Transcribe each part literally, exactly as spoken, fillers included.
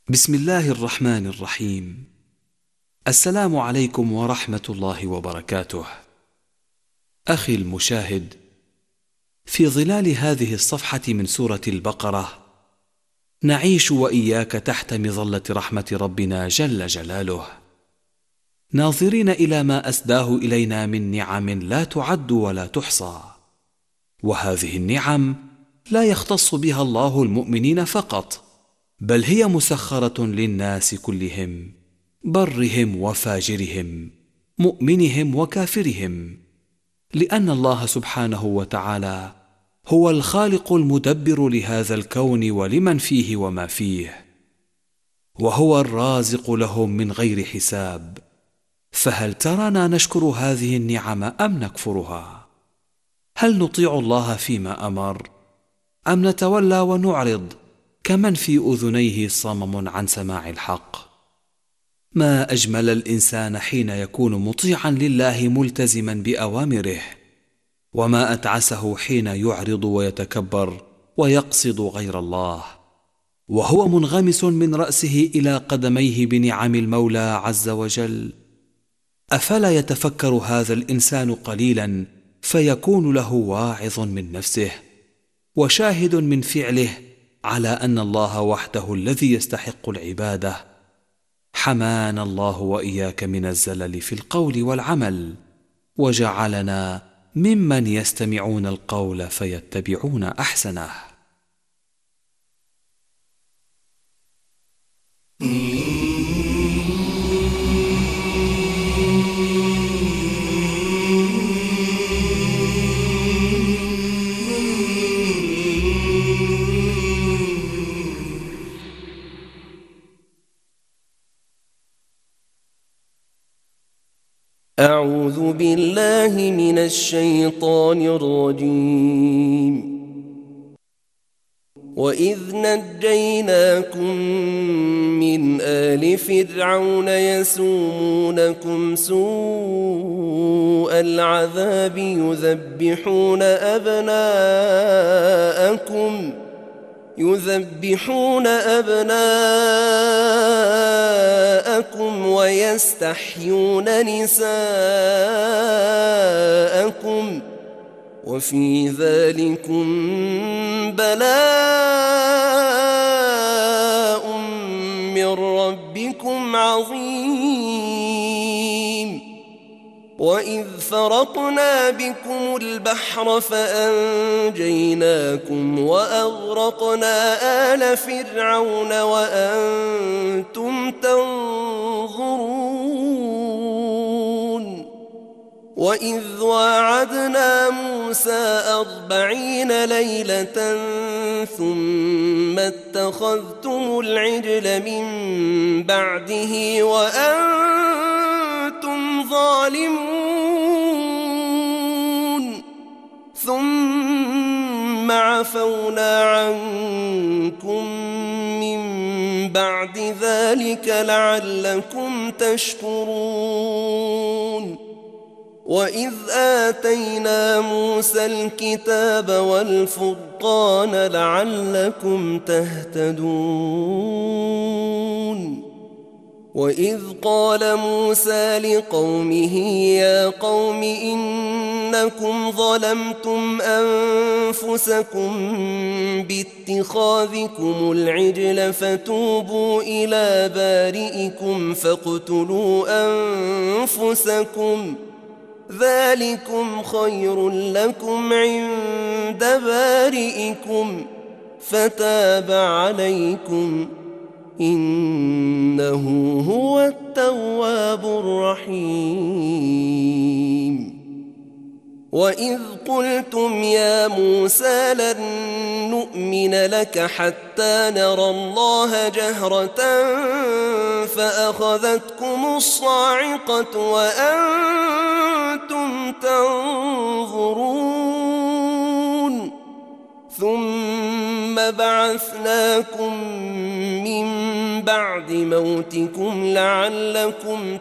بسم الله الرحمن الرحيم. السلام عليكم ورحمة الله وبركاته. أخي المشاهد، في ظلال هذه الصفحة من سورة البقرة نعيش وإياك تحت مظلة رحمة ربنا جل جلاله، ناظرين إلى ما أسداه إلينا من نعم لا تعد ولا تحصى. وهذه النعم لا يختص بها الله المؤمنين فقط، بل هي مسخرة للناس كلهم، برهم وفاجرهم، مؤمنهم وكافرهم، لأن الله سبحانه وتعالى هو الخالق المدبر لهذا الكون ولمن فيه وما فيه، وهو الرازق لهم من غير حساب. فهل ترانا نشكر هذه النعم أم نكفرها؟ هل نطيع الله فيما أمر أم نتولى ونعرض كمن في أذنيه صمم عن سماع الحق؟ ما أجمل الإنسان حين يكون مطيعا لله ملتزما بأوامره، وما أتعسه حين يعرض ويتكبر ويقصد غير الله، وهو منغمس من رأسه إلى قدميه بنعم المولى عز وجل. أفلا يتفكر هذا الإنسان قليلا فيكون له واعظ من نفسه وشاهد من فعله على أن الله وحده الذي يستحق العبادة؟ حمانا الله وإياك من الزلل في القول والعمل، وجعلنا ممن يستمعون القول فيتبعون أحسنه. أعوذ بالله من الشيطان الرجيم. وإذ نجيناكم من آل فرعون يسومونكم سوء العذاب يذبحون أبناءكم يذبحون أبناءكم ويستحيون نساءكم، وفي ذلكم بلاء من ربكم عظيم. وإذ فرقنا بكم البحر فأنجيناكم وأغرقنا آل فرعون وأنتم تنظرون. وإذ واعدنا موسى أربعين ليلة ثم اتخذتم العجل من بعده وأنتم ظالمون، ثم عفونا عنكم من بعد ذلك لعلكم تشكرون. وإذ آتينا موسى الكتاب والفرقان لعلكم تهتدون. وإذ قال موسى لقومه يا قوم إنكم ظلمتم أنفسكم باتخاذكم العجل فتوبوا إلى بارئكم فاقتلوا أنفسكم ذلكم خير لكم عند بارئكم فتاب عليكم إنه هو التواب الرحيم. وإذ قلتم يا موسى لن نؤمن لك حتى نرى الله جهرة فأخذتكم الصاعقة وأنتم تنظرون، ثم بعثناكم من بعد موتكم لعلكم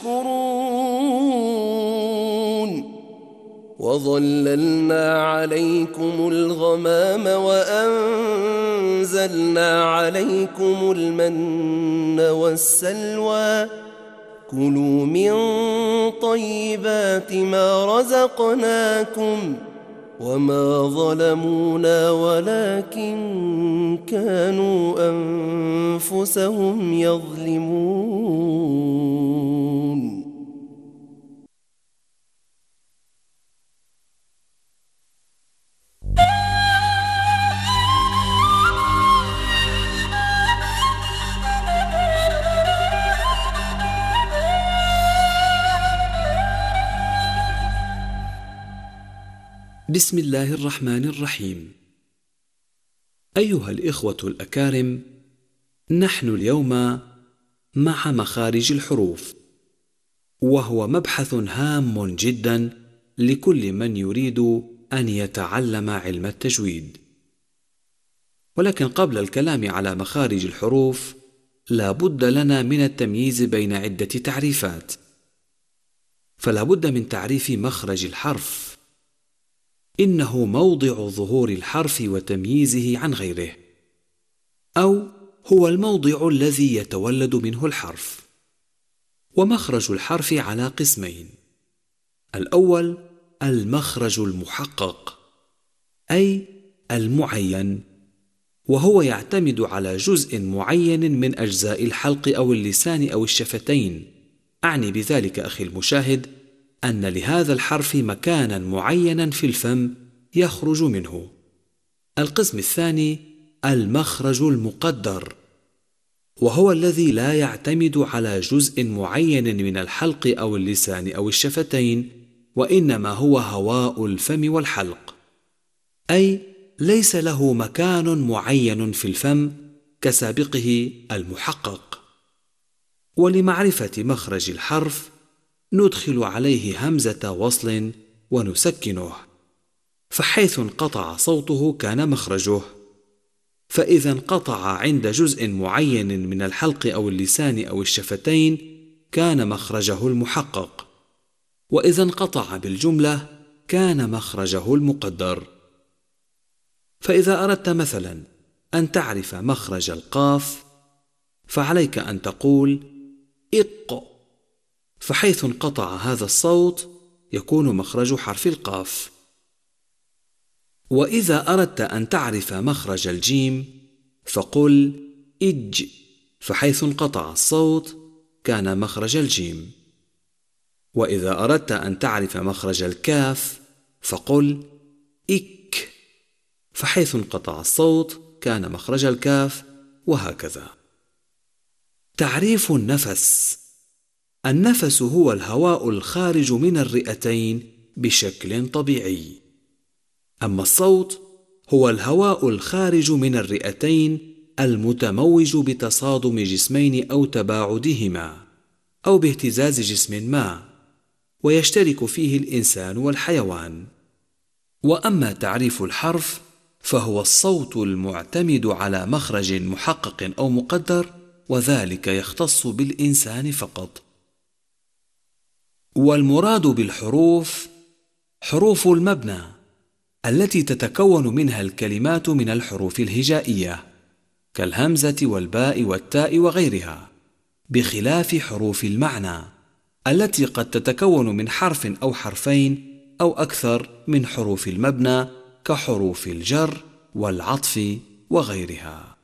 تشكرون. وظللنا عليكم الغمام وأنزلنا نزلنا عليكم المن والسلوى كلوا من طيبات ما رزقناكم وما ظلمونا ولكن كانوا أنفسهم يظلمون. بسم الله الرحمن الرحيم. أيها الإخوة الأكارم، نحن اليوم مع مخارج الحروف، وهو مبحث هام جدا لكل من يريد أن يتعلم علم التجويد. ولكن قبل الكلام على مخارج الحروف لا بد لنا من التمييز بين عدة تعريفات. فلا بد من تعريف مخرج الحرف، إنه موضع ظهور الحرف وتمييزه عن غيره، أو هو الموضع الذي يتولد منه الحرف. ومخرج الحرف على قسمين: الأول المخرج المحقق أي المعين، وهو يعتمد على جزء معين من أجزاء الحلق أو اللسان أو الشفتين. أعني بذلك أخي المشاهد أن لهذا الحرف مكانا معينا في الفم يخرج منه. القسم الثاني المخرج المقدر، وهو الذي لا يعتمد على جزء معين من الحلق أو اللسان أو الشفتين، وإنما هو هواء الفم والحلق، أي ليس له مكان معين في الفم كسابقه المحقق. ولمعرفة مخرج الحرف ندخل عليه همزة وصل ونسكنه، فحيث انقطع صوته كان مخرجه، فإذا انقطع عند جزء معين من الحلق أو اللسان أو الشفتين كان مخرجه المحقق، وإذا انقطع بالجملة كان مخرجه المقدر. فإذا أردت مثلا أن تعرف مخرج القاف فعليك أن تقول إق، فحيث انقطع هذا الصوت يكون مخرج حرف القاف. وإذا أردت أن تعرف مخرج الجيم فقل إج، فحيث انقطع الصوت كان مخرج الجيم. وإذا أردت أن تعرف مخرج الكاف فقل إك، فحيث انقطع الصوت كان مخرج الكاف، وهكذا. تعريف النفس: النفس هو الهواء الخارج من الرئتين بشكل طبيعي، أما الصوت هو الهواء الخارج من الرئتين المتموج بتصادم جسمين أو تباعدهما أو باهتزاز جسم ما، ويشترك فيه الإنسان والحيوان. وأما تعريف الحرف فهو الصوت المعتمد على مخرج محقق أو مقدر، وذلك يختص بالإنسان فقط. والمراد بالحروف حروف المبنى التي تتكون منها الكلمات من الحروف الهجائية كالهمزة والباء والتاء وغيرها، بخلاف حروف المعنى التي قد تتكون من حرف أو حرفين أو أكثر من حروف المبنى كحروف الجر والعطف وغيرها.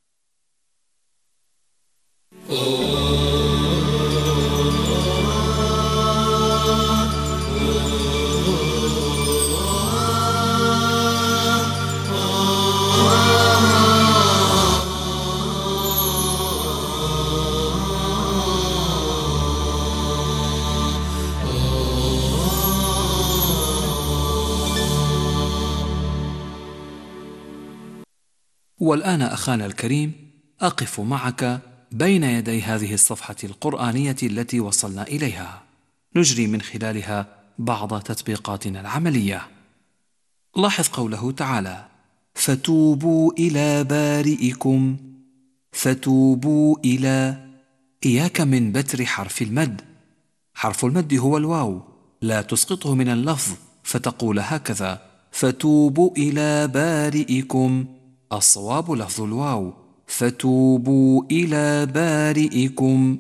والآن أخانا الكريم أقف معك بين يدي هذه الصفحة القرآنية التي وصلنا إليها، نجري من خلالها بعض تطبيقاتنا العملية. لاحظ قوله تعالى: فتوبوا إلى بارئكم. فتوبوا إلى، إياك من بتر حرف المد. حرف المد هو الواو، لا تسقطه من اللفظ فتقول هكذا: فتوبوا إلى بارئكم، الصواب لفظ الواو، فتوبوا إلى بارئكم.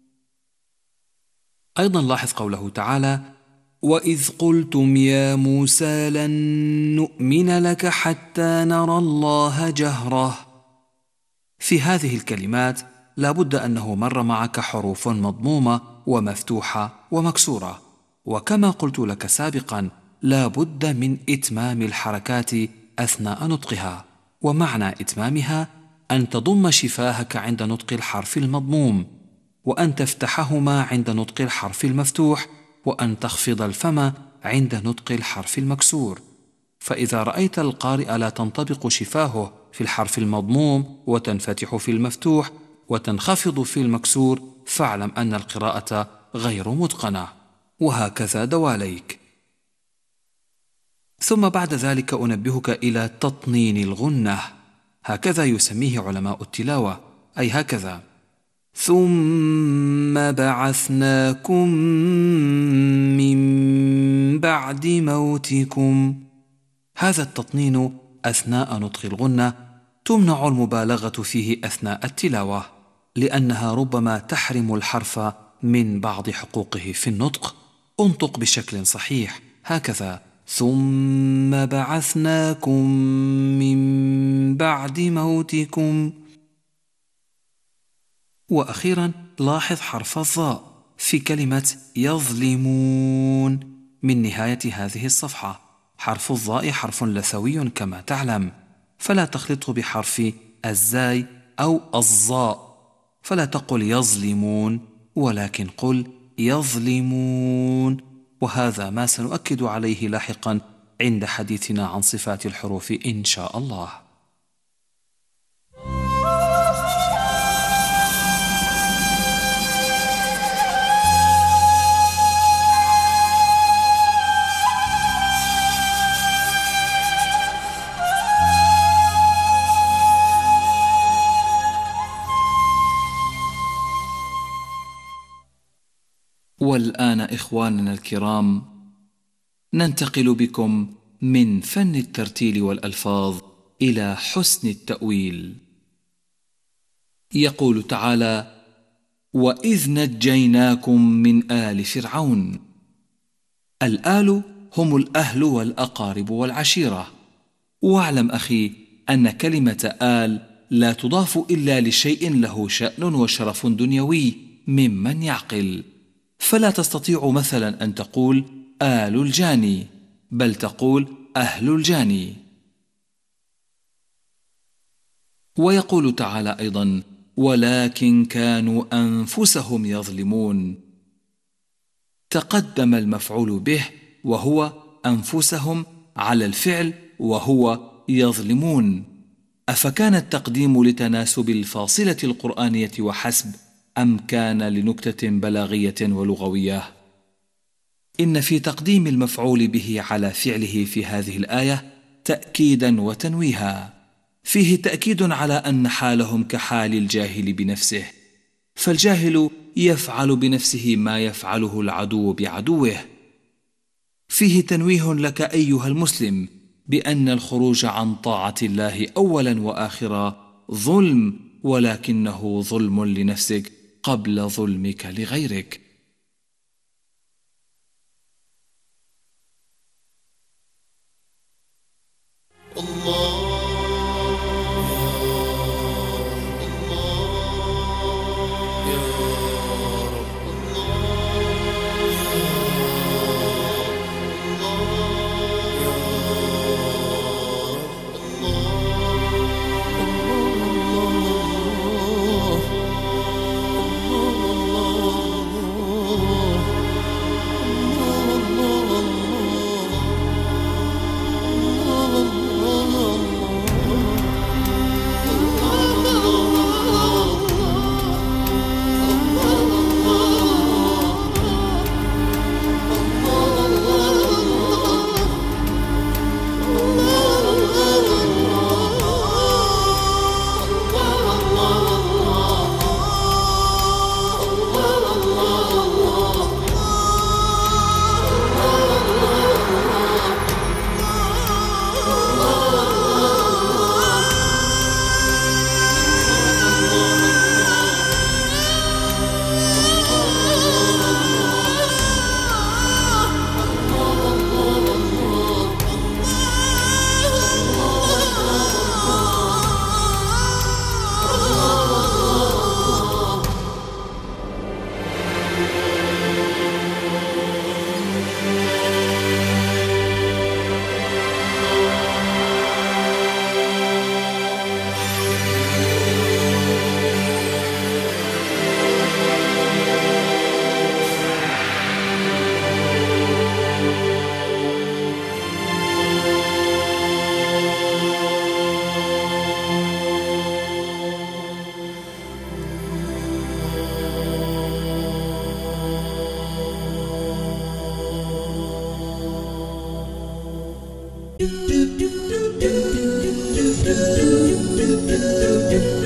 أيضا لاحظ قوله تعالى: وإذ قلتم يا موسى لن نؤمن لك حتى نرى الله جهرة. في هذه الكلمات لا بد أنه مر معك حروف مضمومة ومفتوحة ومكسورة، وكما قلت لك سابقا لا بد من إتمام الحركات أثناء نطقها، ومعنى إتمامها أن تضم شفاهك عند نطق الحرف المضموم، وأن تفتحهما عند نطق الحرف المفتوح، وأن تخفض الفم عند نطق الحرف المكسور. فإذا رأيت القارئ لا تنطبق شفاهه في الحرف المضموم وتنفتح في المفتوح وتنخفض في المكسور، فاعلم أن القراءة غير متقنة، وهكذا دواليك. ثم بعد ذلك أنبهك إلى تطنين الغنة، هكذا يسميه علماء التلاوة، أي هكذا: ثم بعثناكم من بعد موتكم. هذا التطنين أثناء نطق الغنة تمنع المبالغة فيه أثناء التلاوة، لأنها ربما تحرم الحرف من بعض حقوقه في النطق. انطق بشكل صحيح، هكذا: ثم بعثناكم من بعد موتكم. وأخيرا لاحظ حرف الظاء في كلمة يظلمون من نهاية هذه الصفحة. حرف الظاء حرف لثوي كما تعلم، فلا تخلطه بحرف الزاي أو الظاء، فلا تقل يظلمون ولكن قل يظلمون، وهذا ما سنؤكد عليه لاحقا عند حديثنا عن صفات الحروف إن شاء الله. والآن إخواننا الكرام ننتقل بكم من فن الترتيل والألفاظ إلى حسن التأويل. يقول تعالى: وإذ نجيناكم من آل فرعون. الآل هم الأهل والأقارب والعشيرة، واعلم أخي أن كلمة آل لا تضاف إلا لشيء له شأن وشرف دنيوي ممن يعقل، فلا تستطيع مثلا أن تقول آل الجاني، بل تقول أهل الجاني. ويقول تعالى أيضا: ولكن كانوا أنفسهم يظلمون. تقدم المفعول به وهو أنفسهم على الفعل وهو يظلمون، أفكان التقديم لتناسب الفاصلة القرآنية وحسب أم كان لنكتة بلاغية ولغوية؟ إن في تقديم المفعول به على فعله في هذه الآية تأكيدا وتنويها، فيه تأكيد على أن حالهم كحال الجاهل بنفسه، فالجاهل يفعل بنفسه ما يفعله العدو بعدوه. فيه تنويه لك أيها المسلم بأن الخروج عن طاعة الله أولا وآخرا ظلم، ولكنه ظلم لنفسك قبل ظلمك لغيرك. الله do do do do do do do do do do do